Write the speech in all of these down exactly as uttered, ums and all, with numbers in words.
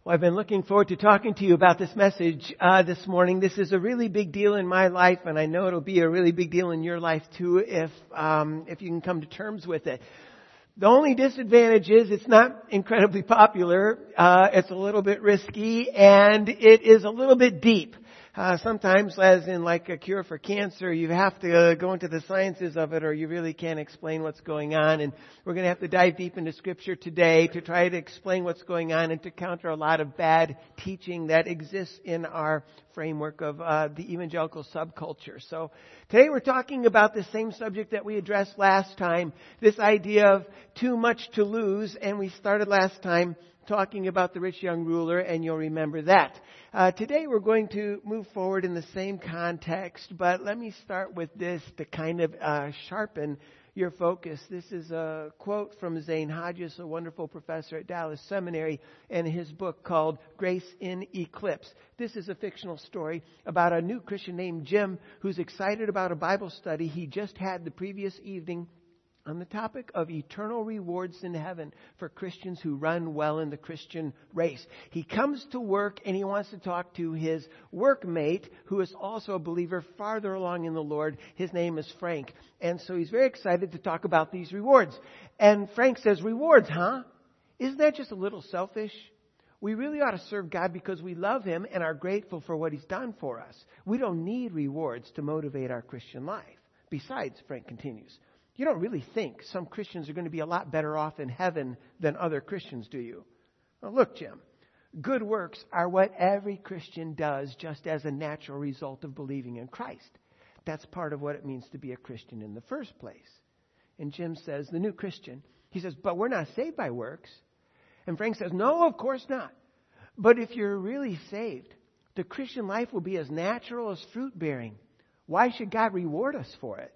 Well, I've been looking forward to talking to you about this message uh, this morning. This is a really big deal in my life, and I know it'll be a really big deal in your life too if um, if you can come to terms with it. The only disadvantage is it's not incredibly popular. Uh, it's a little bit risky, and it is a little bit deep. Uh, sometimes, as in like a cure for cancer, you have to uh, go into the sciences of it or you really can't explain what's going on. And we're going to have to dive deep into Scripture today to try to explain what's going on and to counter a lot of bad teaching that exists in our framework of uh, the evangelical subculture. So today we're talking about the same subject that we addressed last time, this idea of too much to lose. And we started last time talking about the rich young ruler, and you'll remember that. Uh, today we're going to move forward in the same context, but let me start with this to kind of uh, sharpen your focus. This is a quote from Zane Hodges, a wonderful professor at Dallas Seminary, and his book called Grace in Eclipse. This is a fictional story about a new Christian named Jim who's excited about a Bible study he just had the previous evening on the topic of eternal rewards in heaven for Christians who run well in the Christian race. He comes to work and he wants to talk to his workmate, who is also a believer farther along in the Lord. His name is Frank. And so he's very excited to talk about these rewards. And Frank says, rewards, huh? Isn't that just a little selfish? We really ought to serve God because we love Him and are grateful for what He's done for us. We don't need rewards to motivate our Christian life. Besides, Frank continues, you don't really think some Christians are going to be a lot better off in heaven than other Christians, do you? Well, look, Jim, good works are what every Christian does just as a natural result of believing in Christ. That's part of what it means to be a Christian in the first place. And Jim says, the new Christian, he says, but we're not saved by works. And Frank says, no, of course not. But if you're really saved, the Christian life will be as natural as fruit bearing. Why should God reward us for it?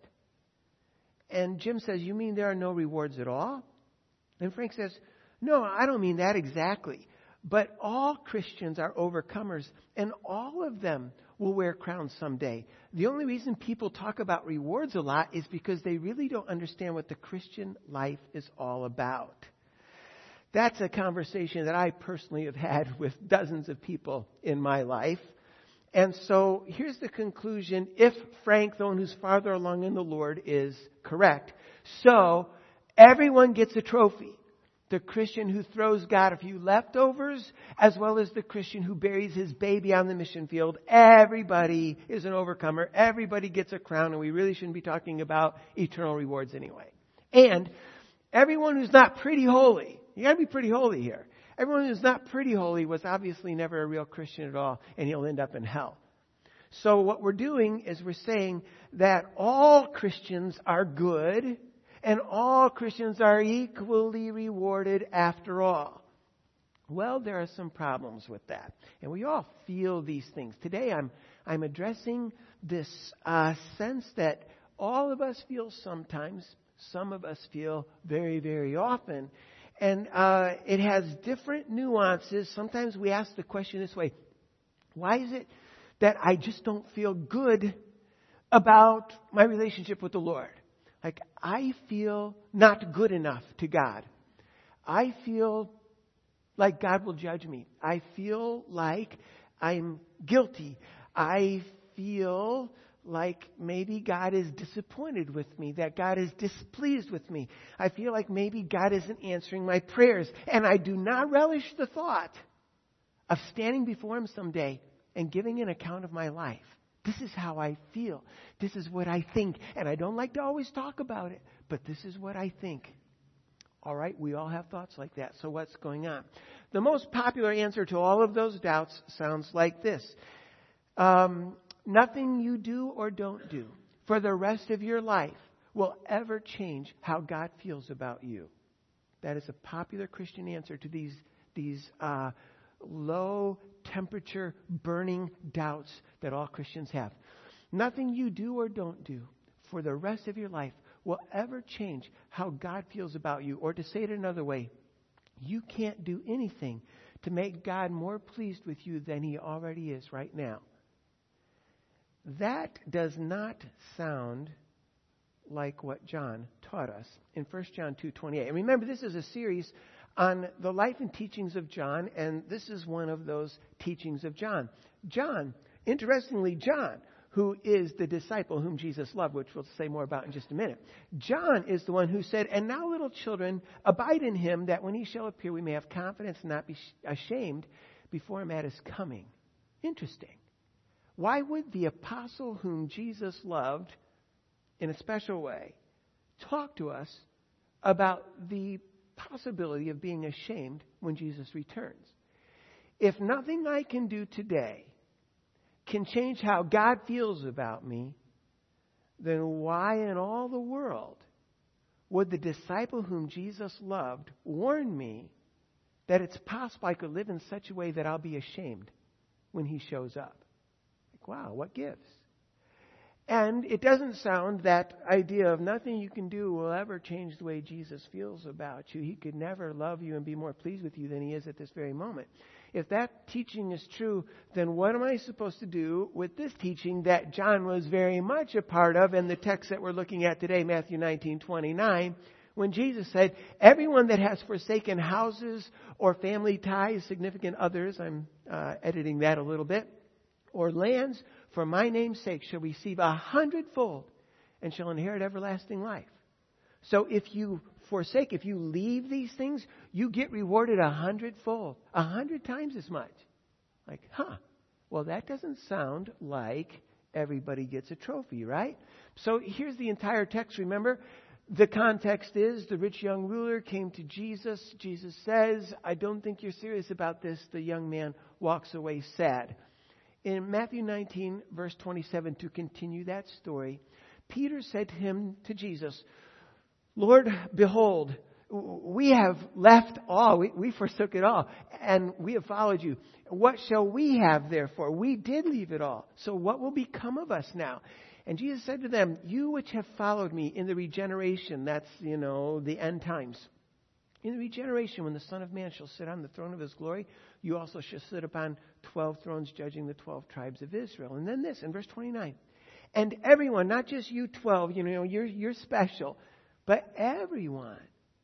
And Jim says, you mean there are no rewards at all? And Frank says, no, I don't mean that exactly. But all Christians are overcomers, and all of them will wear crowns someday. The only reason people talk about rewards a lot is because they really don't understand what the Christian life is all about. That's a conversation that I personally have had with dozens of people in my life. And so here's the conclusion, if Frank, the one who's farther along in the Lord, is correct. So everyone gets a trophy. The Christian who throws God a few leftovers, as well as the Christian who buries his baby on the mission field. Everybody is an overcomer. Everybody gets a crown, and we really shouldn't be talking about eternal rewards anyway. And everyone who's not pretty holy, you got to be pretty holy here. Everyone who's not pretty holy was obviously never a real Christian at all, and he'll end up in hell. So what we're doing is we're saying that all Christians are good, and all Christians are equally rewarded after all. Well, there are some problems with that, and we all feel these things. Today I'm I'm addressing this uh, sense that all of us feel sometimes, some of us feel very, very often. And uh, it has different nuances. Sometimes we ask the question this way, why is it that I just don't feel good about my relationship with the Lord? Like, I feel not good enough to God. I feel like God will judge me. I feel like I'm guilty. I feel like maybe God is disappointed with me, that God is displeased with me. I feel like maybe God isn't answering my prayers. And I do not relish the thought of standing before Him someday and giving an account of my life. This is how I feel. This is what I think. And I don't like to always talk about it, but this is what I think. All right, we all have thoughts like that. So what's going on? The most popular answer to all of those doubts sounds like this. Um... Nothing you do or don't do for the rest of your life will ever change how God feels about you. That is a popular Christian answer to these, these uh, low temperature burning doubts that all Christians have. Nothing you do or don't do for the rest of your life will ever change how God feels about you. Or to say it another way, you can't do anything to make God more pleased with you than He already is right now. That does not sound like what John taught us in First John two twenty-eight. And remember, this is a series on the life and teachings of John, and this is one of those teachings of John. John, interestingly, John, who is the disciple whom Jesus loved, which we'll say more about in just a minute. John is the one who said, "And now, little children, abide in him, that when he shall appear, we may have confidence and not be ashamed before him at his coming." Interesting. Why would the apostle whom Jesus loved in a special way talk to us about the possibility of being ashamed when Jesus returns? If nothing I can do today can change how God feels about me, then why in all the world would the disciple whom Jesus loved warn me that it's possible I could live in such a way that I'll be ashamed when he shows up? Like, wow, what gives? And it doesn't sound that idea of nothing you can do will ever change the way Jesus feels about you. He could never love you and be more pleased with you than he is at this very moment. If that teaching is true, then what am I supposed to do with this teaching that John was very much a part of in the text that we're looking at today, Matthew nineteen twenty-nine, when Jesus said, "Everyone that has forsaken houses or family ties, significant others," I'm uh, editing that a little bit, "or lands for my name's sake shall receive a hundredfold and shall inherit everlasting life." So if you forsake, if you leave these things, you get rewarded a hundredfold, a hundred times as much. Like, huh, well, that doesn't sound like everybody gets a trophy, right? So here's the entire text. Remember, the context is the rich young ruler came to Jesus. Jesus says, "I don't think you're serious about this." The young man walks away sad. In Matthew nineteen, verse twenty-seven, to continue that story, Peter said to him, to Jesus, "Lord, behold, we have left all. We, we forsook it all, and we have followed you. What shall we have therefore? We did leave it all. So what will become of us now?" And Jesus said to them, "You which have followed me in the regeneration," that's, you know, the end times. "In the regeneration, when the Son of Man shall sit on the throne of his glory, you also shall sit upon twelve thrones, judging the twelve tribes of Israel." And then this, in verse twenty-nine. "And everyone," not just you twelve, you know, you're, you're special, "but everyone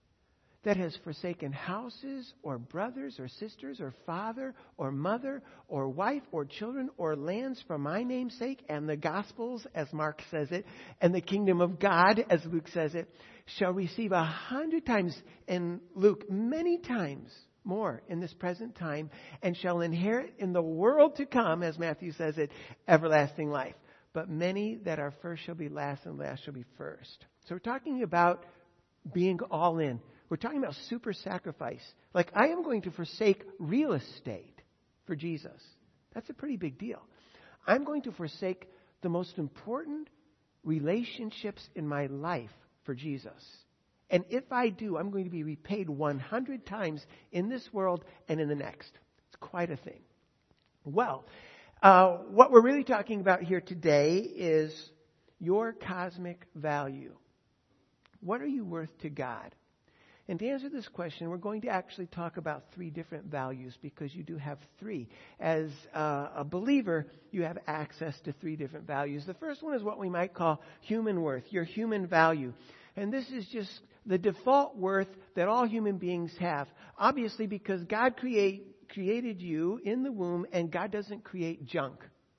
that has forsaken houses or brothers or sisters or father or mother or wife or children or lands for my name's sake and the Gospels," as Mark says it, "and the kingdom of God," as Luke says it, "shall receive a hundred times," in Luke, many times more in this present time, "and shall inherit in the world to come," as Matthew says it, "everlasting life. But many that are first shall be last, and last shall be first." So we're talking about being all in. We're talking about super sacrifice. Like, I am going to forsake real estate for Jesus. That's a pretty big deal. I'm going to forsake the most important relationships in my life for Jesus. And if I do, I'm going to be repaid one hundred times in this world and in the next. It's quite a thing. Well, uh, what we're really talking about here today is your cosmic value. What are you worth to God? And to answer this question, we're going to actually talk about three different values, because you do have three. As uh, a believer, you have access to three different values. The first one is what we might call human worth, your human value. And this is just the default worth that all human beings have. Obviously, because God create, created you in the womb, and God doesn't create junk.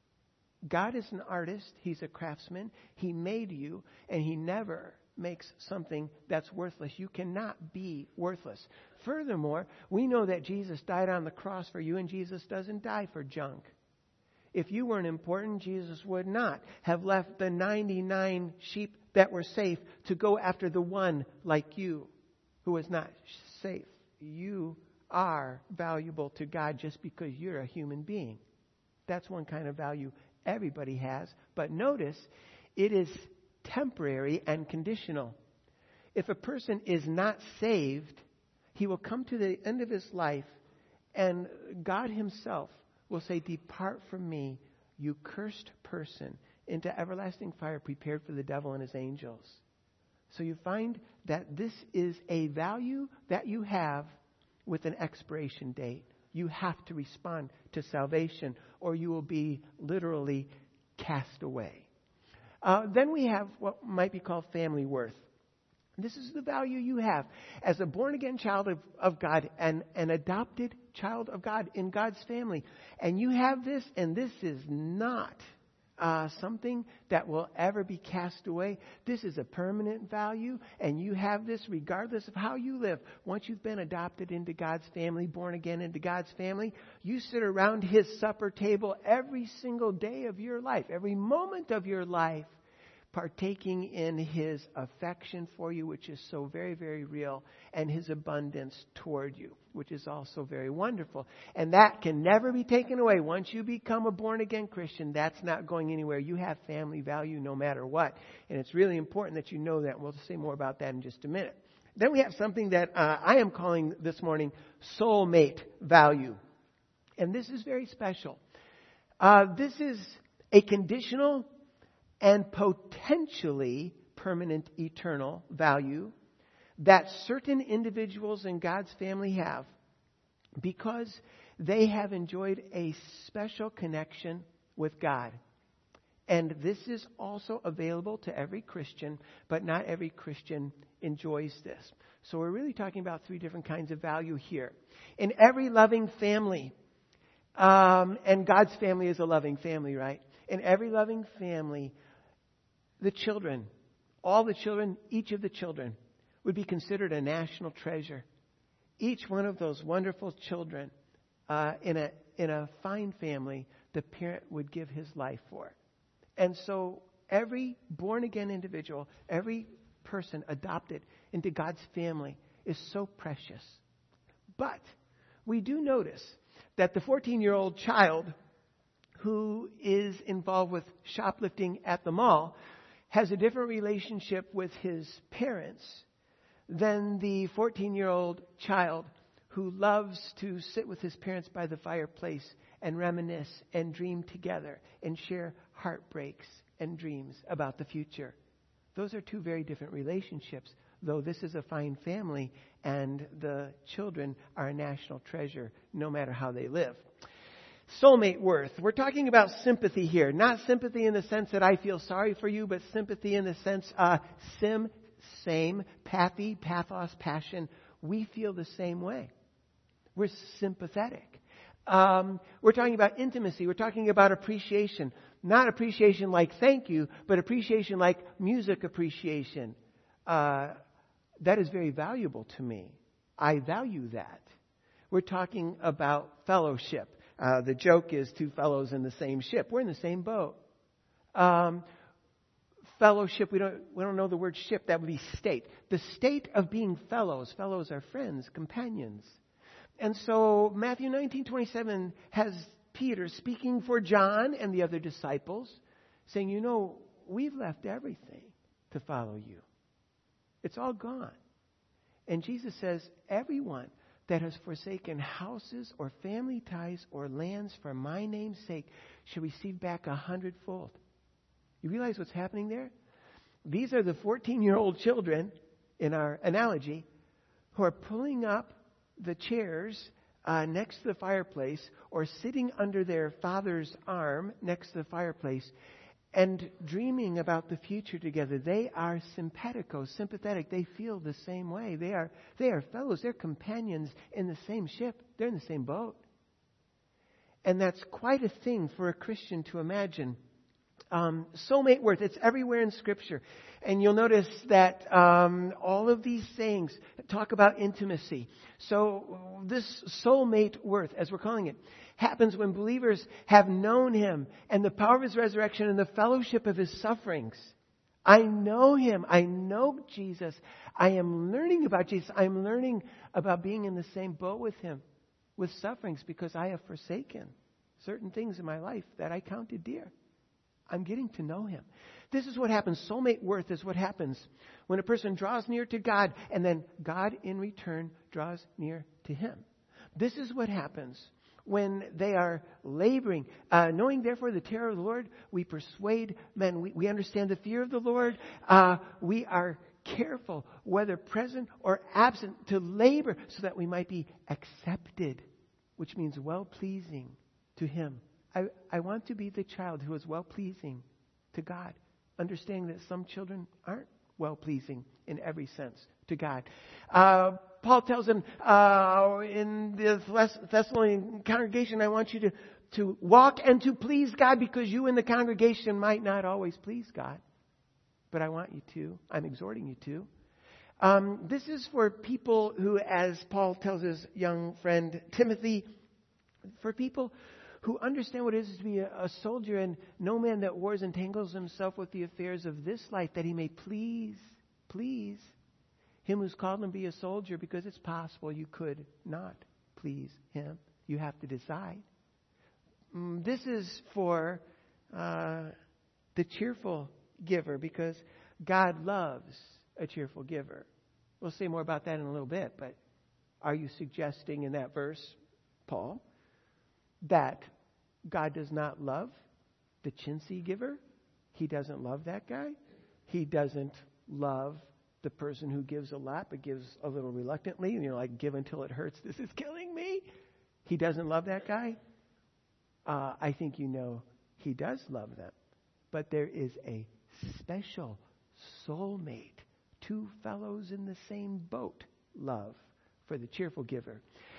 God is an artist. He's a craftsman. He made you, and He never makes something that's worthless. You cannot be worthless. Furthermore, we know that Jesus died on the cross for you, and Jesus doesn't die for junk. If you weren't important, Jesus would not have left the ninety-nine sheep that were safe to go after the one like you who was not safe. You are valuable to God just because you're a human being. That's one kind of value everybody has. But notice, it is temporary and conditional. If a person is not saved, he will come to the end of his life, and God Himself will say, "Depart from me, you cursed person, into everlasting fire prepared for the devil and his angels." So you find that this is a value that you have with an expiration date. You have to respond to salvation, or you will be literally cast away. Uh, then we have what might be called family worth. This is the value you have as a born-again child of, of God and an adopted child of God in God's family. And you have this, and this is not uh, something that will ever be cast away. This is a permanent value, and you have this regardless of how you live. Once you've been adopted into God's family, born again into God's family, you sit around His supper table every single day of your life, every moment of your life, partaking in His affection for you, which is so very, very real, and His abundance toward you, which is also very wonderful. And that can never be taken away. Once you become a born-again Christian, that's not going anywhere. You have family value no matter what. And it's really important that you know that. We'll say more about that in just a minute. Then we have something that uh, I am calling this morning soulmate value. And this is very special. Uh, this is a conditional and potentially permanent eternal value that certain individuals in God's family have because they have enjoyed a special connection with God. And this is also available to every Christian, but not every Christian enjoys this. So we're really talking about three different kinds of value here. In every loving family, um, and God's family is a loving family, right? In every loving family, the children, all the children, each of the children would be considered a national treasure. Each one of those wonderful children uh, in a in a fine family, the parent would give his life for. And so every born-again individual, every person adopted into God's family is so precious. But we do notice that the fourteen-year-old child who is involved with shoplifting at the mall has a different relationship with his parents than the fourteen-year-old child who loves to sit with his parents by the fireplace and reminisce and dream together and share heartbreaks and dreams about the future. Those are two very different relationships, though this is a fine family and the children are a national treasure no matter how they live. Soulmate worth. We're talking about sympathy here. Not sympathy in the sense that I feel sorry for you, but sympathy in the sense, uh, sim, same, pathy, pathos, passion. We feel the same way. We're sympathetic. Um, we're talking about intimacy. We're talking about appreciation. Not appreciation like thank you, but appreciation like music appreciation. Uh, that is very valuable to me. I value that. We're talking about fellowship. Uh, the joke is two fellows in the same ship. We're in the same boat. Um, fellowship, we don't we don't know the word ship. That would be state. The state of being fellows. Fellows are friends, companions. And so Matthew nineteen twenty-seven has Peter speaking for John and the other disciples, saying, you know, we've left everything to follow you. It's all gone. And Jesus says, everyone that has forsaken houses or family ties or lands for my name's sake shall receive back a hundredfold. You realize what's happening there? These are the fourteen-year-old children, in our analogy, who are pulling up the chairs uh, next to the fireplace or sitting under their father's arm next to the fireplace and dreaming about the future together. They are sympaticos, sympathetic. They feel the same way. They are they are fellows. They're companions in the same ship. They're in the same boat. And that's quite a thing for a Christian to imagine. Um, soulmate worth. It's everywhere in Scripture. And you'll notice that um, all of these sayings talk about intimacy. So this soulmate worth, as we're calling it, happens when believers have known Him and the power of His resurrection and the fellowship of His sufferings. I know Him. I know Jesus. I am learning about Jesus. I'm learning about being in the same boat with Him, with sufferings, because I have forsaken certain things in my life that I counted dear. I'm getting to know Him. This is what happens. Soulmate worth is what happens when a person draws near to God and then God in return draws near to him. This is what happens when they are laboring. Uh, knowing therefore the terror of the Lord, we persuade men. We, we understand the fear of the Lord. Uh, we are careful, whether present or absent, to labor so that we might be accepted, which means well-pleasing to Him. I, I want to be the child who is well-pleasing to God, understanding that some children aren't well-pleasing in every sense to God. Uh, Paul tells them uh, in the Thessalonian congregation, I want you to, to walk and to please God, because you in the congregation might not always please God. But I want you to. I'm exhorting you to. Um, this is for people who, as Paul tells his young friend Timothy, for people who understand what it is to be a, a soldier, and no man that wars entangles himself with the affairs of this life, that he may please, please him who's called him to be a soldier, because it's possible you could not please him. You have to decide. Mm, this is for uh, the cheerful giver, because God loves a cheerful giver. We'll say more about that in a little bit, but are you suggesting in that verse, Paul, that God does not love the chintzy giver? He doesn't love that guy? He doesn't love the person who gives a lot but gives a little reluctantly, and you're like, give until it hurts, this is killing me? He doesn't love that guy? Uh, I think you know he does love them. But there is a special soulmate, two fellows in the same boat, love for the cheerful giver.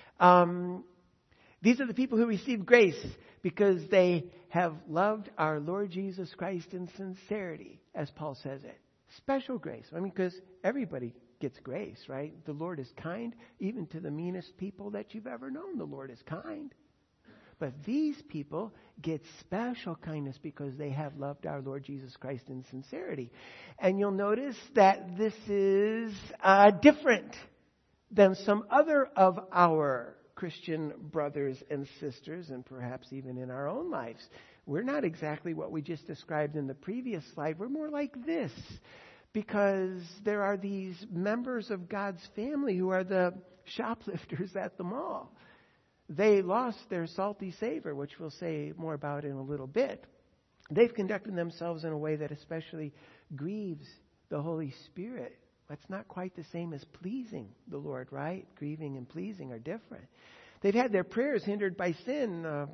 Um, these are the people who receive grace because they have loved our Lord Jesus Christ in sincerity, as Paul says it. Special grace. I mean, because everybody gets grace, right? The Lord is kind, even to the meanest people that you've ever known. The Lord is kind. But these people get special kindness because they have loved our Lord Jesus Christ in sincerity. And you'll notice that this is uh, different than some other of our Christian brothers and sisters, and perhaps even in our own lives. We're not exactly what we just described in the previous slide. We're more like this, because there are these members of God's family who are the shoplifters at the mall. They lost their salty savor, which we'll say more about in a little bit. They've conducted themselves in a way that especially grieves the Holy Spirit. That's not quite the same as pleasing the Lord, right? Grieving and pleasing are different. They've had their prayers hindered by sin. Uh,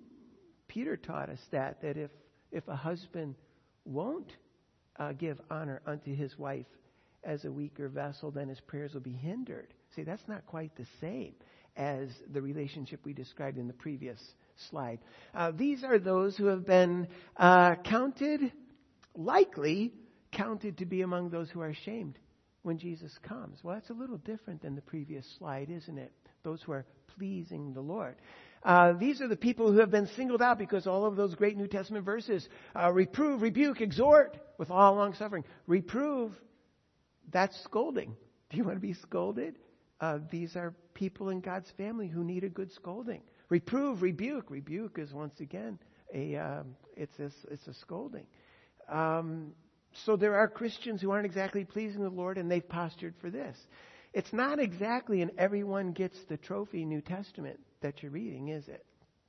Peter taught us that, that if, if a husband won't uh, give honor unto his wife as a weaker vessel, then his prayers will be hindered. See, that's not quite the same as the relationship we described in the previous slide. Uh, these are those who have been uh, counted, likely counted to be among those who are ashamed when Jesus comes. Well, that's a little different than the previous slide, isn't it? Those who are pleasing the Lord. Uh, these are the people who have been singled out because all of those great New Testament verses, uh, reprove, rebuke, exhort with all long suffering. Reprove, that's scolding. Do you want to be scolded? Uh, these are people in God's family who need a good scolding. Reprove, rebuke. Rebuke is once again a um, it's a, it's a scolding. Um, so there are Christians who aren't exactly pleasing the Lord, and they've postured for this. It's not exactly an everyone gets the trophy New Testament that you're reading, is it?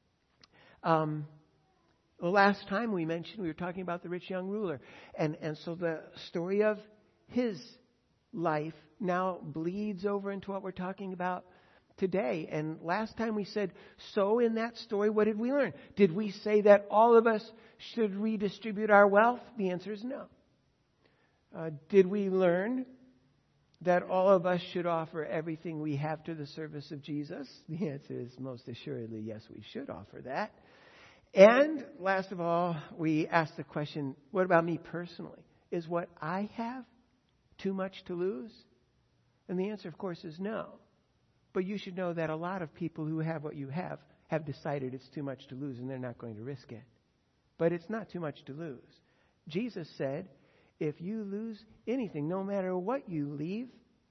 Um, the last time we mentioned, we were talking about the rich young ruler, and and so the story of his life now bleeds over into what we're talking about today. And last time we said, so in that story, what did we learn? Did we say that all of us should redistribute our wealth? The answer is no. Uh, did we learn that all of us should offer everything we have to the service of Jesus? The answer is most assuredly yes, we should offer that. And last of all, we asked the question, what about me personally? Is what I have too much to lose? And the answer, of course, is no. But you should know that a lot of people who have what you have have decided it's too much to lose and they're not going to risk it. But it's not too much to lose. Jesus said, if you lose anything, no matter what you leave,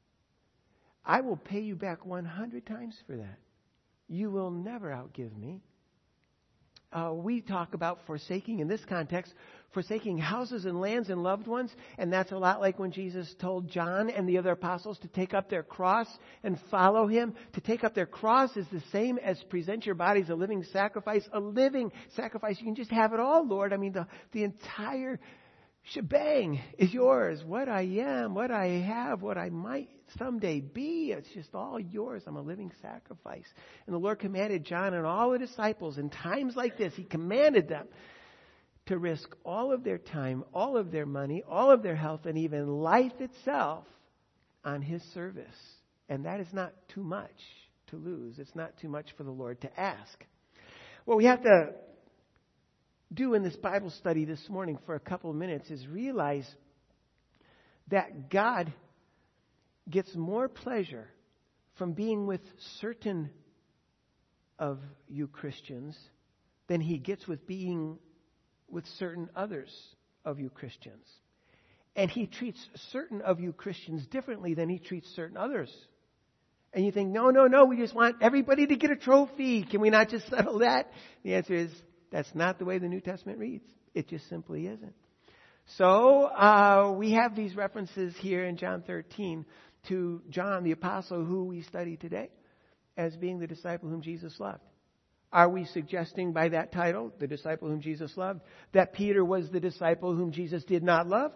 I will pay you back one hundred times for that. You will never outgive me. Uh, we talk about forsaking, in this context, forsaking houses and lands and loved ones. And that's a lot like when Jesus told John and the other apostles to take up their cross and follow him. To take up their cross is the same as present your body as a living sacrifice. A living sacrifice. You can just have it all, Lord. I mean, the, the entire shebang is yours. What I am, what I have, what I might someday be, it's just all yours. I'm a living sacrifice. And the Lord commanded John and all the disciples in times like this, he commanded them to risk all of their time, all of their money, all of their health, and even life itself on His service. And that is not too much to lose. It's not too much for the Lord to ask. What we have to do in this Bible study this morning for a couple of minutes is realize that God gets more pleasure from being with certain of you Christians than He gets with being with certain others of you Christians. And He treats certain of you Christians differently than He treats certain others. And you think, no, no, no, we just want everybody to get a trophy. Can we not just settle that? The answer is, that's not the way the New Testament reads. It just simply isn't. So, uh, we have these references here in John thirteen to John the Apostle, who we study today, as being the disciple whom Jesus loved. Are we suggesting by that title, the disciple whom Jesus loved, that Peter was the disciple whom Jesus did not love?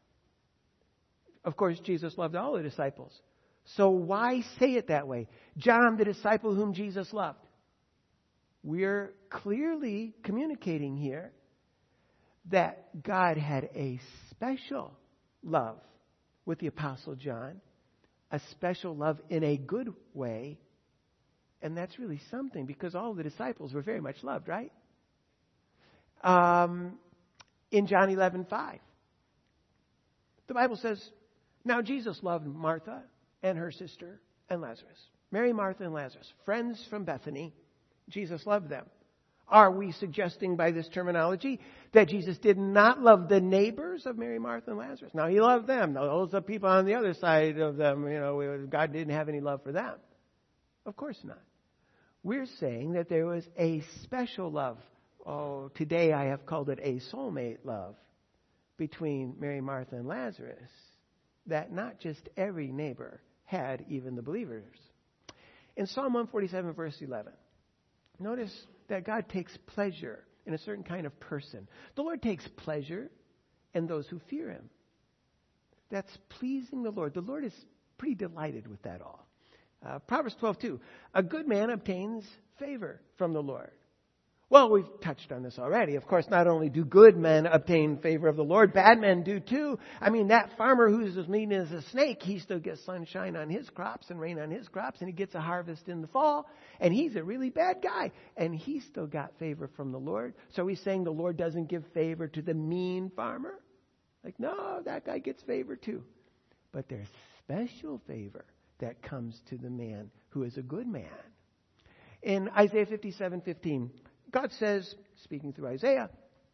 Of course, Jesus loved all the disciples. So why say it that way? John, the disciple whom Jesus loved. We're clearly communicating here that God had a special love with the Apostle John, a special love in a good way, and that's really something because all the disciples were very much loved, right? Um, in John eleven five, the Bible says, now Jesus loved Martha and her sister and Lazarus. Mary, Martha, and Lazarus, friends from Bethany. Jesus loved them. Are we suggesting by this terminology that Jesus did not love the neighbors of Mary, Martha, and Lazarus? Now, He loved them. Now, those are people on the other side of them. You know, God didn't have any love for them. Of course not. We're saying that there was a special love. Oh, today I have called it a soulmate love between Mary, Martha, and Lazarus, that not just every neighbor had, even the believers. In Psalm one forty-seven, verse eleven, notice that God takes pleasure in a certain kind of person. The Lord takes pleasure in those who fear Him. That's pleasing the Lord. The Lord is pretty delighted with that all. Uh, Proverbs twelve two, a good man obtains favor from the Lord. Well, we've touched on this already. Of course, not only do good men obtain favor of the Lord, bad men do too. I mean, that farmer who's as mean as a snake, he still gets sunshine on his crops and rain on his crops, and he gets a harvest in the fall, and he's a really bad guy, and he still got favor from the Lord. So he's saying the Lord doesn't give favor to the mean farmer? Like, no, that guy gets favor too. But there's special favor that comes to the man who is a good man. In Isaiah fifty-seven fifteen, God says, speaking through Isaiah,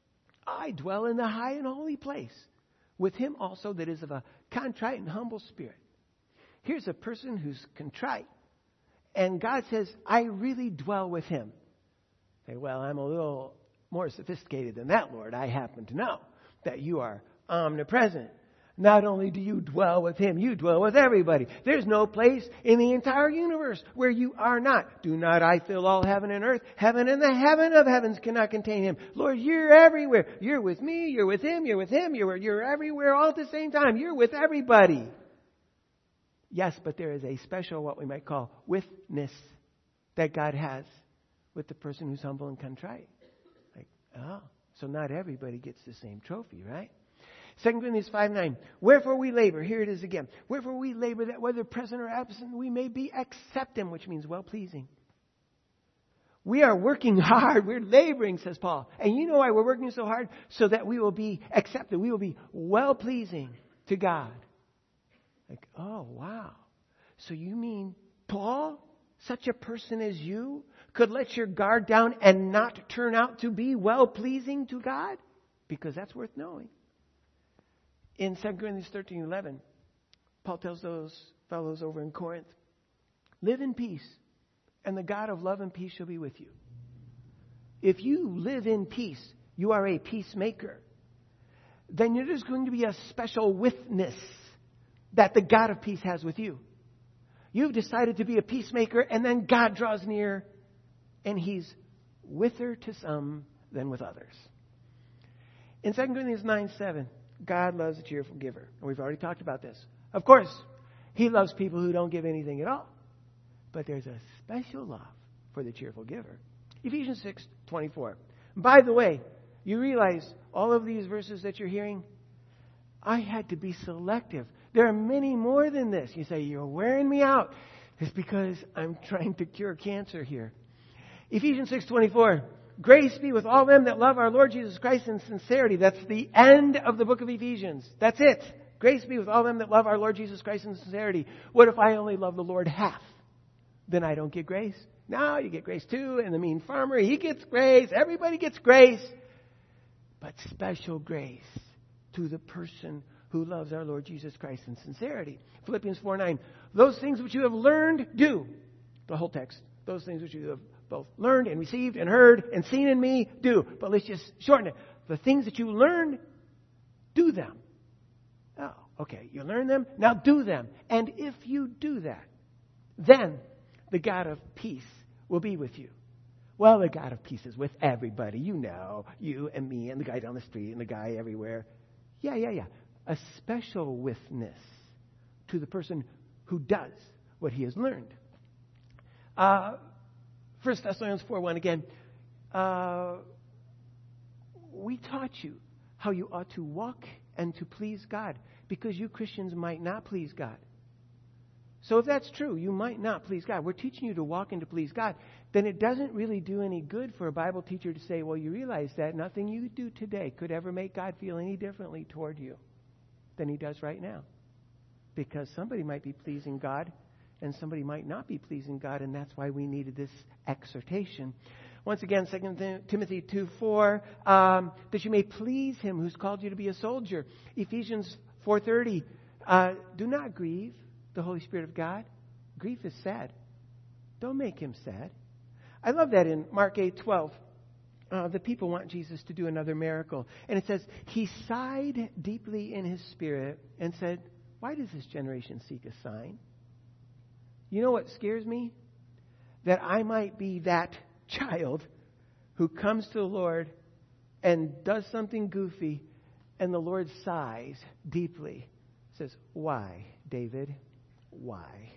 I dwell in the high and holy place, with him also that is of a contrite and humble spirit. Here's a person who's contrite, and God says, I really dwell with him. Say, well, I'm a little more sophisticated than that, Lord. I happen to know that you are omnipresent. Not only do you dwell with him, you dwell with everybody. There's no place in the entire universe where you are not. Do not I fill all heaven and earth? Heaven and the heaven of heavens cannot contain him. Lord, you're everywhere. You're with me, you're with him, you're with him, you're, you're everywhere all at the same time. You're with everybody. Yes, but there is a special, what we might call, witness that God has with the person who's humble and contrite. Like, oh, so not everybody gets the same trophy, right? Second Corinthians five nine, wherefore we labor, here it is again, wherefore we labor that whether present or absent we may be accepted, which means well-pleasing. We are working hard, we're laboring, says Paul. And you know why we're working so hard? So that we will be accepted, we will be well-pleasing to God. Like, oh, wow. So you mean, Paul, such a person as you, could let your guard down and not turn out to be well-pleasing to God? Because that's worth knowing. In Second Corinthians thirteen eleven, Paul tells those fellows over in Corinth, live in peace, and the God of love and peace shall be with you. If you live in peace, you are a peacemaker, then there's going to be a special witness that the God of peace has with you. You've decided to be a peacemaker, and then God draws near, and He's wither to some than with others. In Second Corinthians nine seven, God loves a cheerful giver. And we've already talked about this. Of course, He loves people who don't give anything at all. But there's a special love for the cheerful giver. Ephesians six twenty-four. By the way, You realize all of these verses that you're hearing, I had to be selective. There are many more than this. You say, you're wearing me out. It's because I'm trying to cure cancer here. Ephesians six twenty-four. Grace be with all them that love our Lord Jesus Christ in sincerity. That's the end of the book of Ephesians. That's it. Grace be with all them that love our Lord Jesus Christ in sincerity. What if I only love the Lord half? Then I don't get grace. No, you get grace too. And the mean farmer, he gets grace. Everybody gets grace. But special grace to the person who loves our Lord Jesus Christ in sincerity. Philippians four nine. Those things which you have learned, do. The whole text. Those things which you have both learned and received and heard and seen in me, do. But let's just shorten it. The things that you learned, do them. Oh, okay. You learn them, now do them. And if you do that, then the God of peace will be with you. Well, the God of peace is with everybody. You know, you and me and the guy down the street and the guy everywhere. Yeah, yeah, yeah. A special witness to the person who does what he has learned. Uh, First Thessalonians four one again. Uh, we taught you how you ought to walk and to please God, because you Christians might not please God. So if that's true, you might not please God. We're teaching you to walk and to please God. Then it doesn't really do any good for a Bible teacher to say, well, you realize that nothing you do today could ever make God feel any differently toward you than he does right now. Because somebody might be pleasing God and somebody might not be pleasing God, and that's why we needed this exhortation. Once again, Second Timothy two four, um, that you may please him who's called you to be a soldier. Ephesians four thirty, uh, do not grieve the Holy Spirit of God. Grief is sad. Don't make him sad. I love that in Mark eight twelve. Uh, the people want Jesus to do another miracle. And it says, he sighed deeply in his spirit and said, why does this generation seek a sign? You know what scares me? That I might be that child who comes to the Lord and does something goofy, and the Lord sighs deeply. Says, why, David? Why?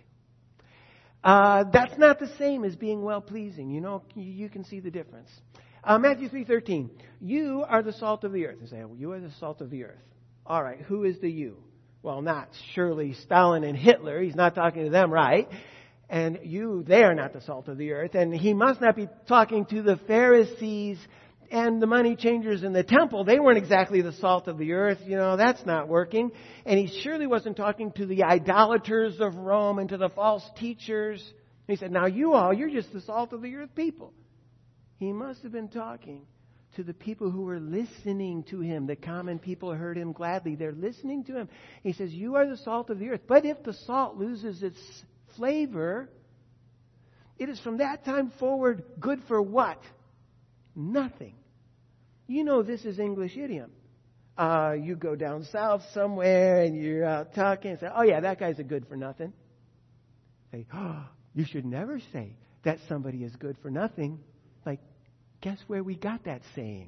Uh, that's not the same as being well-pleasing. You know, you can see the difference. Uh, Matthew three thirteen. You are the salt of the earth. You say, well, you are the salt of the earth. All right, who is the you? Well, not surely Stalin and Hitler. He's not talking to them, right? And you, they are not the salt of the earth. And he must not be talking to the Pharisees and the money changers in the temple. They weren't exactly the salt of the earth. You know, that's not working. And he surely wasn't talking to the idolaters of Rome and to the false teachers. He said, now you all, you're just the salt of the earth people. He must have been talking to the people who were listening to him. The common people heard him gladly. They're listening to him. He says, you are the salt of the earth. But if the salt loses its flavor, it is from that time forward good for what? Nothing. You know this is English idiom. Uh, you go down south somewhere and you're out talking and say, oh yeah, that guy's a good for nothing. Say, oh, you should never say that somebody is good for nothing. Like, guess where we got that saying?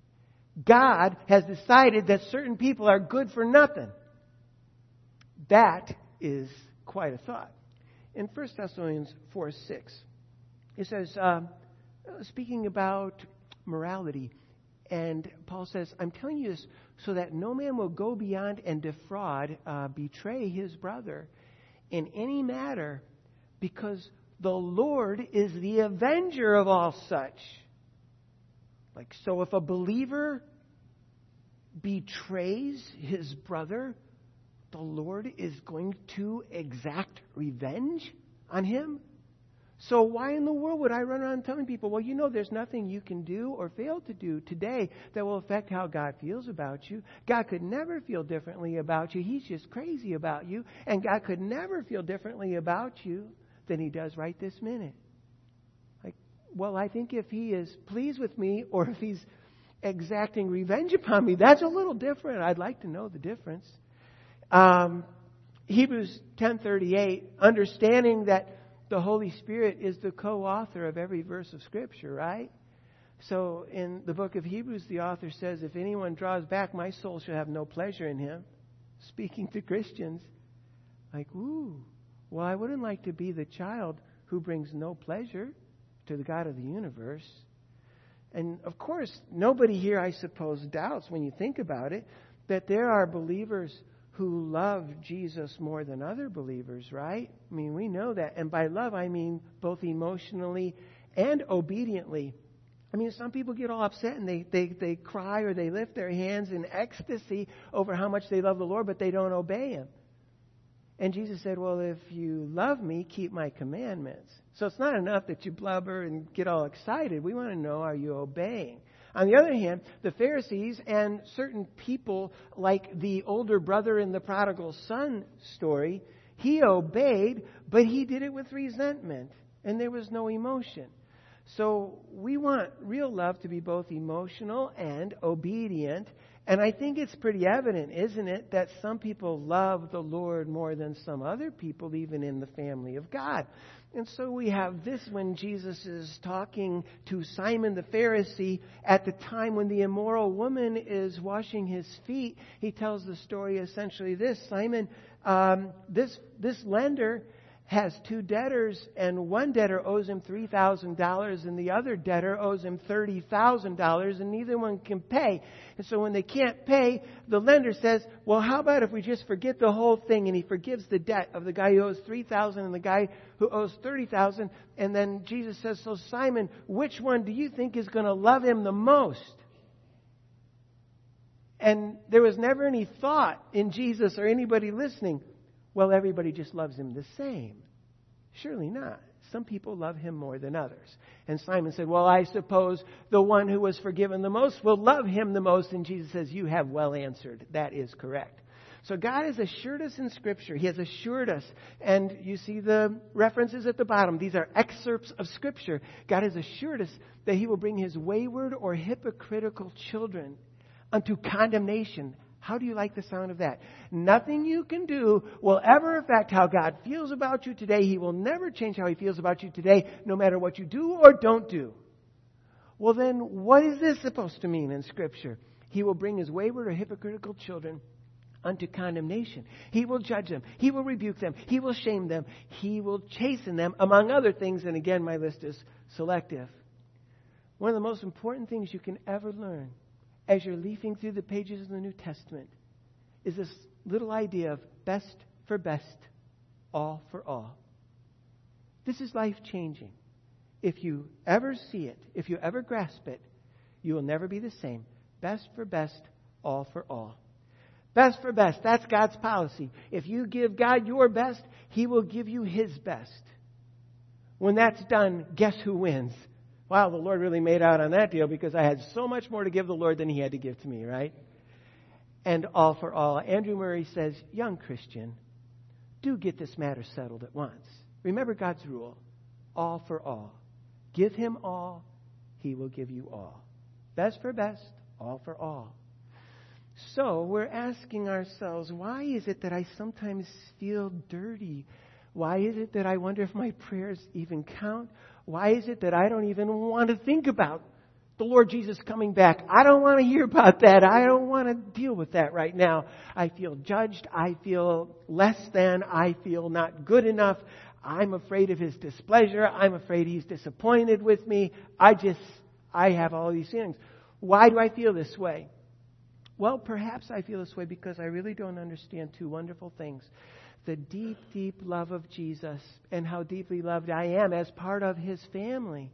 God has decided that certain people are good for nothing. That is quite a thought. In First Thessalonians four six, it says, uh, speaking about morality, and Paul says, I'm telling you this so that no man will go beyond and defraud, uh, betray his brother in any matter, because the Lord is the avenger of all such. Like, so if a believer betrays his brother, the Lord is going to exact revenge on him? So why in the world would I run around telling people, well, you know, there's nothing you can do or fail to do today that will affect how God feels about you. God could never feel differently about you. He's just crazy about you. And God could never feel differently about you than he does right this minute. Like, well, I think if he is pleased with me or if he's exacting revenge upon me, that's a little different. I'd like to know the difference. Um, Hebrews ten thirty-eight, understanding that the Holy Spirit is the co-author of every verse of Scripture, right? So in the book of Hebrews, the author says, if anyone draws back, my soul shall have no pleasure in him. Speaking to Christians, like, ooh, well, I wouldn't like to be the child who brings no pleasure to the God of the universe. And of course, nobody here, I suppose, doubts when you think about it, that there are believers who love Jesus more than other believers, right? I mean, we know that. And by love, I mean both emotionally and obediently. I mean, some people get all upset and they, they, they cry or they lift their hands in ecstasy over how much they love the Lord, but they don't obey Him. And Jesus said, well, if you love me, keep my commandments. So it's not enough that you blubber and get all excited. We want to know, are you obeying? On the other hand, the Pharisees and certain people, like the older brother in the prodigal son story, he obeyed, but he did it with resentment, and there was no emotion. So we want real love to be both emotional and obedient. And I think it's pretty evident, isn't it, that some people love the Lord more than some other people, even in the family of God. And so we have this when Jesus is talking to Simon the Pharisee at the time when the immoral woman is washing his feet. He tells the story essentially this: Simon, um, this this lender has two debtors, and one debtor owes him three thousand dollars, and the other debtor owes him thirty thousand dollars, and neither one can pay. And so when they can't pay, the lender says, well, how about if we just forget the whole thing, and he forgives the debt of the guy who owes three thousand dollars and the guy who owes thirty thousand dollars. And then Jesus says, so Simon, which one do you think is going to love him the most? And there was never any thought in Jesus or anybody listening, well, everybody just loves him the same. Surely not. Some people love him more than others. And Simon said, well, I suppose the one who was forgiven the most will love him the most. And Jesus says, you have well answered. That is correct. So God has assured us in Scripture. He has assured us. And you see the references at the bottom. These are excerpts of Scripture. God has assured us that He will bring His wayward or hypocritical children unto condemnation. How do you like the sound of that? Nothing you can do will ever affect how God feels about you today. He will never change how He feels about you today, no matter what you do or don't do. Well, then, what is this supposed to mean in Scripture? He will bring His wayward or hypocritical children unto condemnation. He will judge them. He will rebuke them. He will shame them. He will chasten them, among other things. And again, my list is selective. One of the most important things you can ever learn as you're leafing through the pages of the New Testament is this little idea of best for best, all for all. This is life-changing. If you ever see it, if you ever grasp it, you will never be the same. Best for best, all for all. Best for best, that's God's policy. If you give God your best, He will give you His best. When that's done, guess who wins? Wow, the Lord really made out on that deal because I had so much more to give the Lord than He had to give to me, right? And all for all. Andrew Murray says, young Christian, do get this matter settled at once. Remember God's rule, all for all. Give Him all, He will give you all. Best for best, all for all. So we're asking ourselves, why is it that I sometimes feel dirty? Why is it that I wonder if my prayers even count? Why is it that I don't even want to think about the Lord Jesus coming back? I don't want to hear about that. I don't want to deal with that right now. I feel judged. I feel less than. I feel not good enough. I'm afraid of His displeasure. I'm afraid He's disappointed with me. I just, I have all these feelings. Why do I feel this way? Well, perhaps I feel this way because I really don't understand two wonderful things. The deep, deep love of Jesus and how deeply loved I am as part of His family.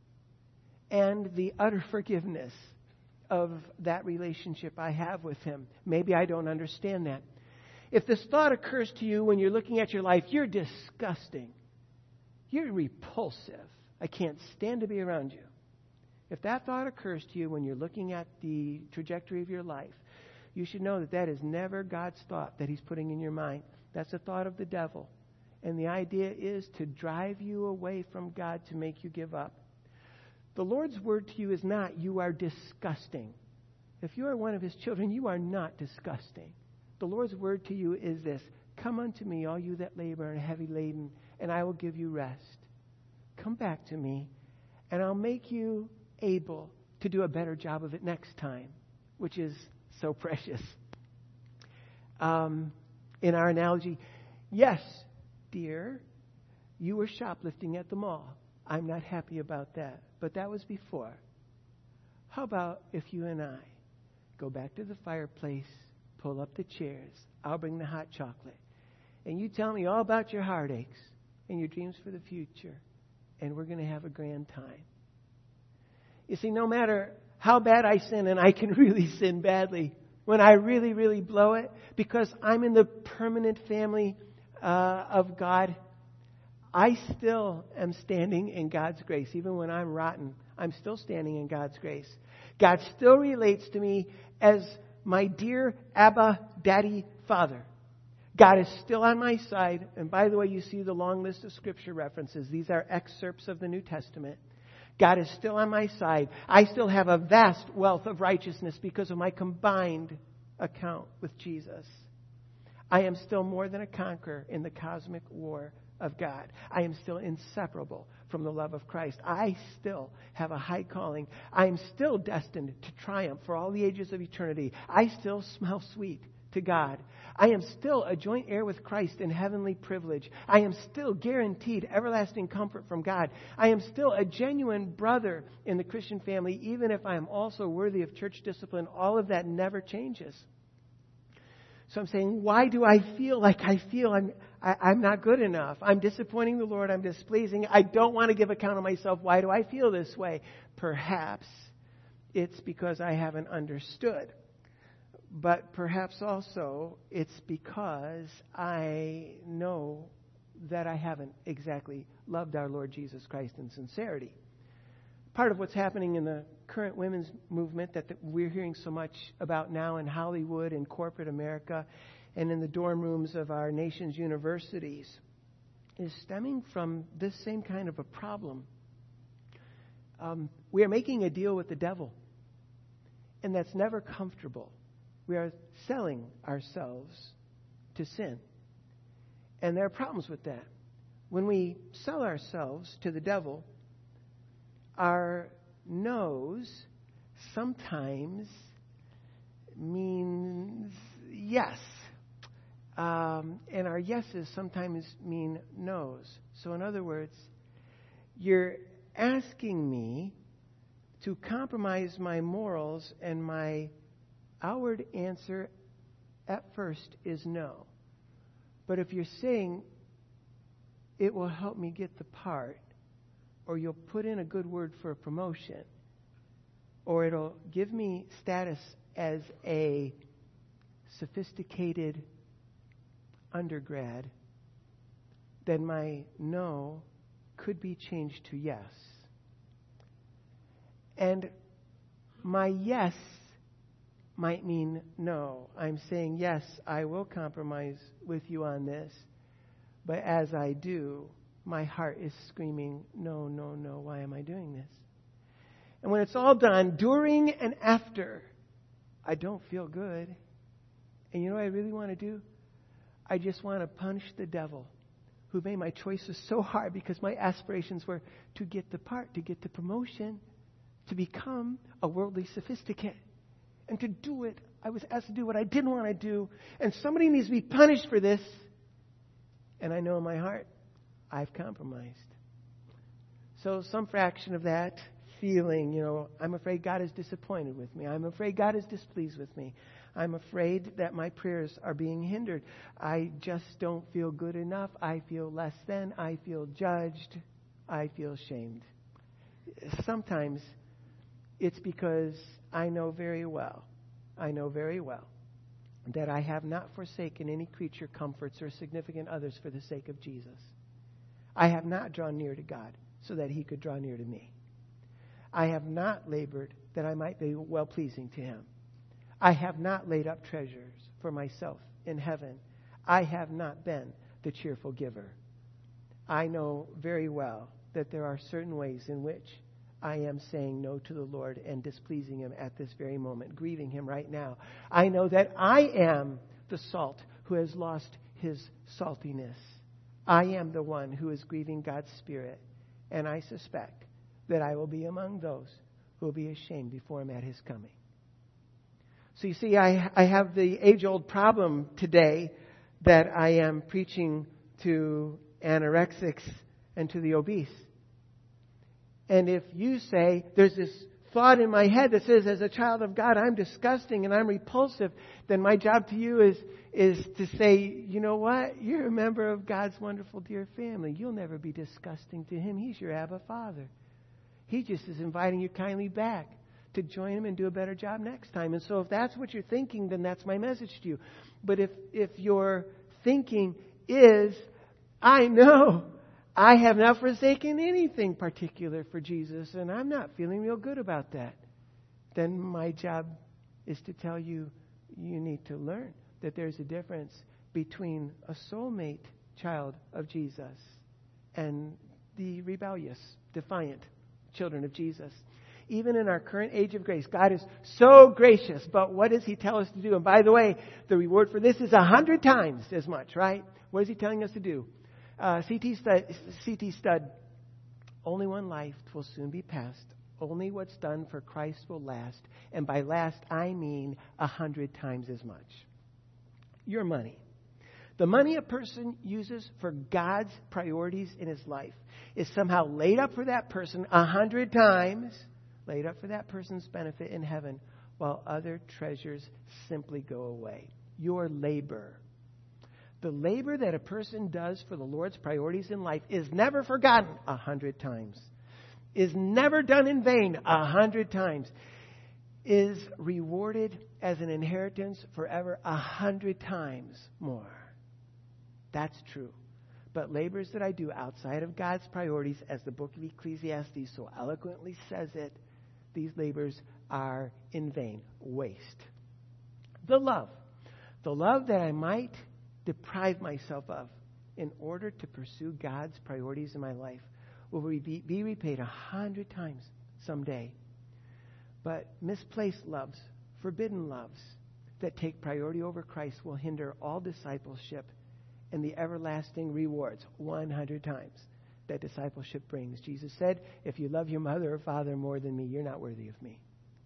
And the utter forgiveness of that relationship I have with Him. Maybe I don't understand that. If this thought occurs to you when you're looking at your life, you're disgusting. You're repulsive. I can't stand to be around you. If that thought occurs to you when you're looking at the trajectory of your life, you should know that that is never God's thought that He's putting in your mind. That's a thought of the devil. And the idea is to drive you away from God, to make you give up. The Lord's word to you is not, you are disgusting. If you are one of His children, you are not disgusting. The Lord's word to you is this: come unto me, all you that labor and are heavy laden, and I will give you rest. Come back to me, and I'll make you able to do a better job of it next time, which is so precious. Um, in our analogy, yes, dear, you were shoplifting at the mall. I'm not happy about that, but that was before. How about if you and I go back to the fireplace, pull up the chairs, I'll bring the hot chocolate, and you tell me all about your heartaches and your dreams for the future, and we're going to have a grand time. You see, no matter how bad I sin, and I can really sin badly, when I really, really blow it, because I'm in the permanent family uh, of God, I still am standing in God's grace. Even when I'm rotten, I'm still standing in God's grace. God still relates to me as my dear Abba, Daddy, Father. God is still on my side. And by the way, you see the long list of scripture references. These are excerpts of the New Testament. God is still on my side. I still have a vast wealth of righteousness because of my combined account with Jesus. I am still more than a conqueror in the cosmic war of God. I am still inseparable from the love of Christ. I still have a high calling. I am still destined to triumph for all the ages of eternity. I still smell sweet to God. I am still a joint heir with Christ in heavenly privilege. I am still guaranteed everlasting comfort from God. I am still a genuine brother in the Christian family, even if I am also worthy of church discipline. All of that never changes. So I'm saying, why do I feel like I feel I'm I, I'm not good enough? I'm disappointing the Lord. I'm displeasing. I don't want to give account of myself. Why do I feel this way? Perhaps it's because I haven't understood. But perhaps also it's because I know that I haven't exactly loved our Lord Jesus Christ in sincerity. Part of what's happening in the current women's movement that we're hearing so much about now in Hollywood and corporate America and in the dorm rooms of our nation's universities is stemming from this same kind of a problem. Um, we are making a deal with the devil, and that's never comfortable. We are selling ourselves to sin. And there are problems with that. When we sell ourselves to the devil, our no's sometimes means yes. Um, and our yeses sometimes mean no's. So in other words, you're asking me to compromise my morals, and my outward answer at first is no. But if you're saying it will help me get the part, or you'll put in a good word for a promotion, or it'll give me status as a sophisticated undergrad, then my no could be changed to yes. And my yes might mean no. I'm saying, yes, I will compromise with you on this, but as I do, my heart is screaming, no, no, no, why am I doing this? And when it's all done, during and after, I don't feel good. And you know what I really want to do? I just want to punish the devil who made my choices so hard because my aspirations were to get the part, to get the promotion, to become a worldly sophisticate. And to do it, I was asked to do what I didn't want to do. And somebody needs to be punished for this. And I know in my heart, I've compromised. So some fraction of that feeling, you know, I'm afraid God is disappointed with me. I'm afraid God is displeased with me. I'm afraid that my prayers are being hindered. I just don't feel good enough. I feel less than. I feel judged. I feel shamed. Sometimes it's because I know very well, I know very well that I have not forsaken any creature comforts or significant others for the sake of Jesus. I have not drawn near to God so that He could draw near to me. I have not labored that I might be well-pleasing to Him. I have not laid up treasures for myself in heaven. I have not been the cheerful giver. I know very well that there are certain ways in which I am saying no to the Lord and displeasing Him at this very moment, grieving Him right now. I know that I am the salt who has lost his saltiness. I am the one who is grieving God's Spirit, and I suspect that I will be among those who will be ashamed before Him at His coming. So you see, I, I have the age-old problem today that I am preaching to anorexics and to the obese. And if you say there's this thought in my head that says, as a child of God, I'm disgusting and I'm repulsive, then my job to you is, is to say, you know what? You're a member of God's wonderful, dear family. You'll never be disgusting to Him. He's your Abba Father. He just is inviting you kindly back to join Him and do a better job next time. And so if that's what you're thinking, then that's my message to you. But if, if your thinking is, I know I have not forsaken anything particular for Jesus, and I'm not feeling real good about that, then my job is to tell you, you need to learn that there's a difference between a soulmate child of Jesus and the rebellious, defiant children of Jesus. Even in our current age of grace, God is so gracious, but what does He tell us to do? And by the way, the reward for this is a hundred times as much, right? What is He telling us to do? Uh, C T Stud, C T Stud, only one life will soon be past. Only what's done for Christ will last. And by last, I mean a hundred times as much. Your money. The money a person uses for God's priorities in his life is somehow laid up for that person a hundred times, laid up for that person's benefit in heaven, while other treasures simply go away. Your labor. The labor that a person does for the Lord's priorities in life is never forgotten a hundred times, is never done in vain a hundred times, is rewarded as an inheritance forever a hundred times more. That's true. But labors that I do outside of God's priorities, as the book of Ecclesiastes so eloquently says it, these labors are in vain, waste. The love. The love that I might deprive myself of in order to pursue God's priorities in my life will be, be repaid a hundred times someday. But misplaced loves, forbidden loves that take priority over Christ will hinder all discipleship and the everlasting rewards one hundred times that discipleship brings. Jesus said, if you love your mother or father more than me, you're not worthy of me.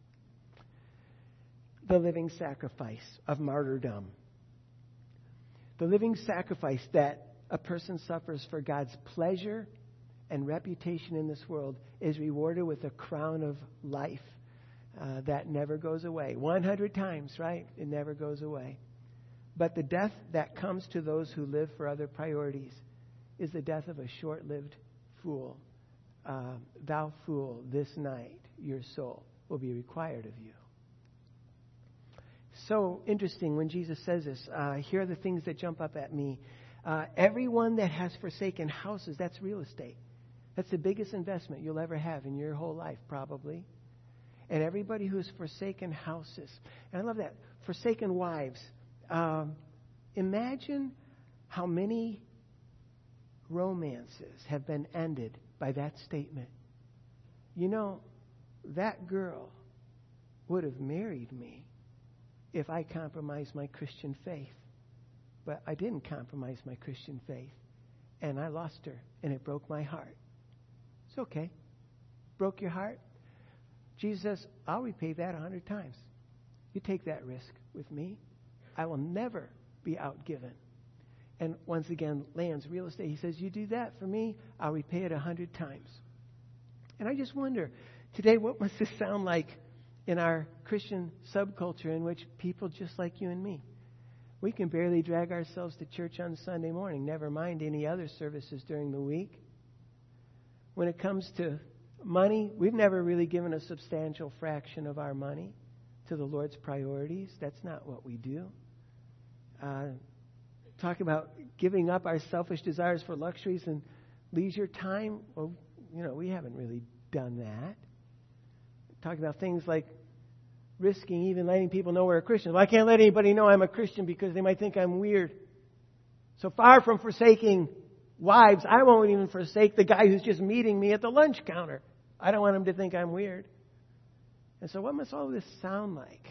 The living sacrifice of martyrdom. The living sacrifice that a person suffers for God's pleasure and reputation in this world is rewarded with a crown of life uh, that never goes away. one hundred times, right? It never goes away. But the death that comes to those who live for other priorities is the death of a short-lived fool. Uh, Thou fool, this night your soul will be required of you. So interesting when Jesus says this. Uh, here are the things that jump up at me. Uh, everyone that has forsaken houses, that's real estate. That's the biggest investment you'll ever have in your whole life, probably. And everybody who's forsaken houses. And I love that. Forsaken wives. Um, imagine how many romances have been ended by that statement. You know, that girl would have married me if I compromised my Christian faith. But I didn't compromise my Christian faith. And I lost her. And it broke my heart. It's okay. Broke your heart? Jesus says, I'll repay that a hundred times. You take that risk with me. I will never be outgiven. And once again, lands, real estate. He says, you do that for me, I'll repay it a hundred times. And I just wonder, today, what must this sound like in our Christian subculture in which people just like you and me, we can barely drag ourselves to church on Sunday morning, never mind any other services during the week. When it comes to money, we've never really given a substantial fraction of our money to the Lord's priorities. That's not what we do. Uh, talk about giving up our selfish desires for luxuries and leisure time. Well, you know, we haven't really done that. Talking about things like risking even letting people know we're a Christian. Well, I can't let anybody know I'm a Christian because they might think I'm weird. So far from forsaking wives, I won't even forsake the guy who's just meeting me at the lunch counter. I don't want him to think I'm weird. And so what must all this sound like?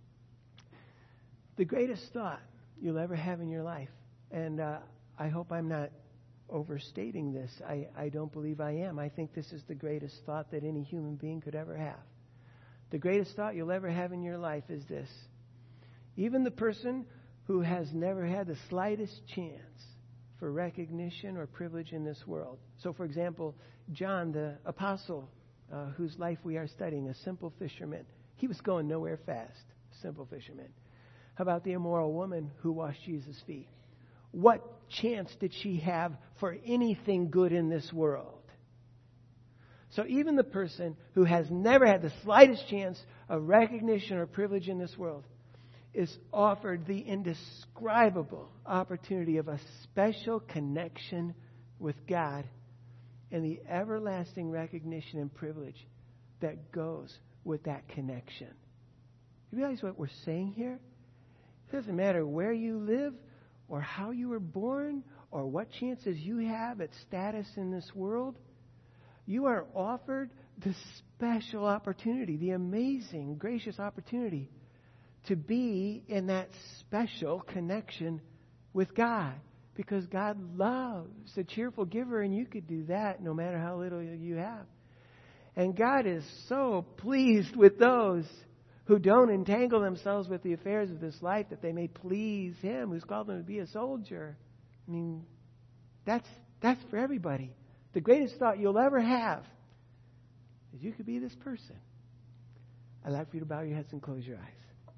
The greatest thought you'll ever have in your life. And uh, I hope I'm not overstating this. I, I don't believe I am. I think this is the greatest thought that any human being could ever have. The greatest thought you'll ever have in your life is this. Even the person who has never had the slightest chance for recognition or privilege in this world. So, for example, John, the apostle uh, whose life we are studying, a simple fisherman. He was going nowhere fast, simple fisherman. How about the immoral woman who washed Jesus' feet? What chance did she have for anything good in this world? So even the person who has never had the slightest chance of recognition or privilege in this world is offered the indescribable opportunity of a special connection with God and the everlasting recognition and privilege that goes with that connection. You realize what we're saying here? It doesn't matter where you live or how you were born or what chances you have at status in this world. You are offered the special opportunity, the amazing, gracious opportunity to be in that special connection with God. Because God loves a cheerful giver, and you could do that no matter how little you have. And God is so pleased with those who don't entangle themselves with the affairs of this life that they may please Him who's called them to be a soldier. I mean, that's that's for everybody. The greatest thought you'll ever have is you could be this person. I'd like for you to bow your heads and close your eyes.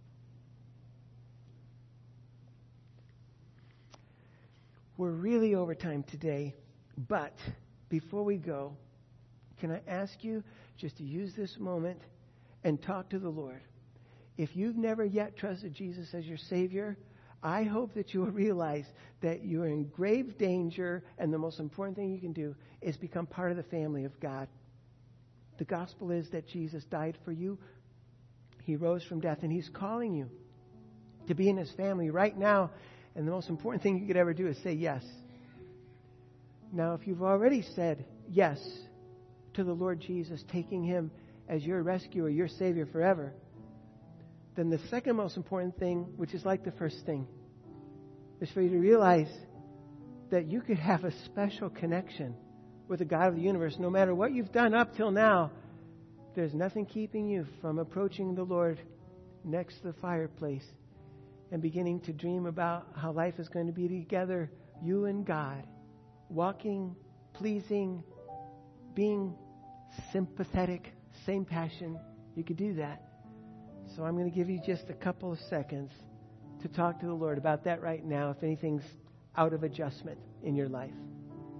We're really over time today, but before we go, can I ask you just to use this moment and talk to the Lord? If you've never yet trusted Jesus as your Savior, I hope that you will realize that you're in grave danger, and the most important thing you can do is become part of the family of God. The gospel is that Jesus died for you. He rose from death, and He's calling you to be in His family right now. And the most important thing you could ever do is say yes. Now, if you've already said yes to the Lord Jesus, taking Him as your rescuer, your Savior forever, then the second most important thing, which is like the first thing, is for you to realize that you could have a special connection with the God of the universe. No matter what you've done up till now, there's nothing keeping you from approaching the Lord next to the fireplace and beginning to dream about how life is going to be together, you and God, walking, pleasing, being sympathetic, same passion. You could do that. So I'm going to give you just a couple of seconds to talk to the Lord about that right now, if anything's out of adjustment in your life.